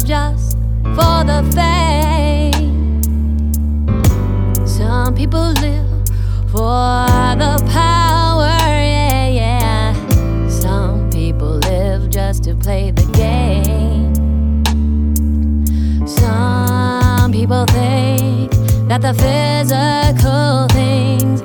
live just for the fame. Some people live for the power, yeah, yeah. Some people live just to play the game. Some people think that the physical things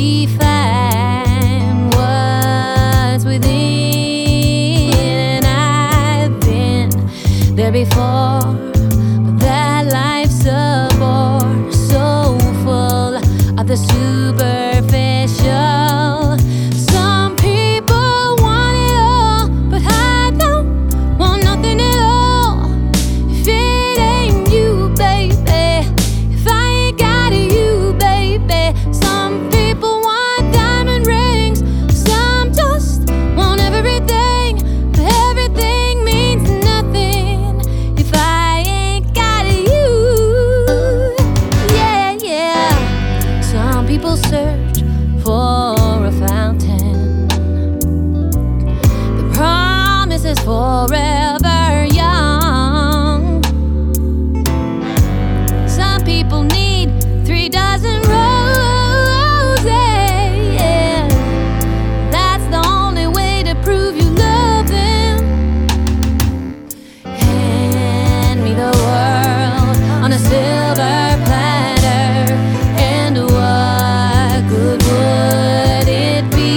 define what's within. I've been there before, but that life's a bore, so full of the superficial. Some people want it all, but I don't want nothing at all. If it ain't you, baby, if I ain't got you, baby. Some people want diamond rings, some just want everything, but everything means nothing if I ain't got you. Yeah, yeah. Some people search for a fountain. The promise is forever young. Some people need 3 dozen roses. Yeah. That's the only way to prove you love them. Hand me the world on a silver platter, and what good would it be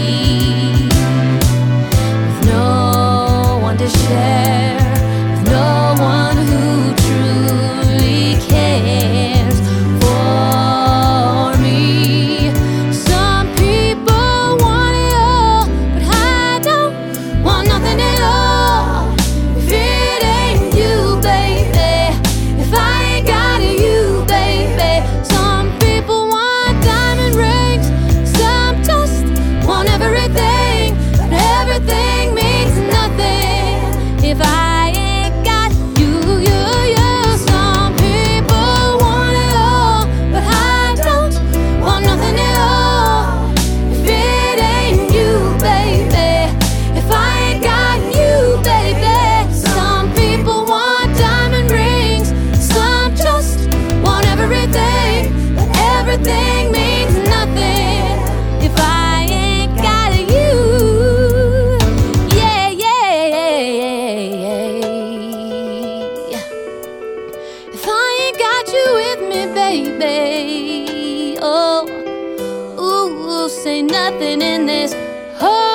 with no one to share, with no one who truly cares for me? Some people want it all, but I don't want nothing at all. If it ain't you, baby, if I ain't got you, baby. Some people want diamond rings, some just want everything, but everything means nothing if I ain't got you, you, you. Some people want it all, but I don't want nothing at all. If it ain't you, baby, if I ain't got you, baby. Some people want diamond rings, some just want everything, but everything means nothing if I ain't got you. Yeah, yeah, yeah, yeah. If I ain't got you with me, baby, oh, ooh, say nothing in this whole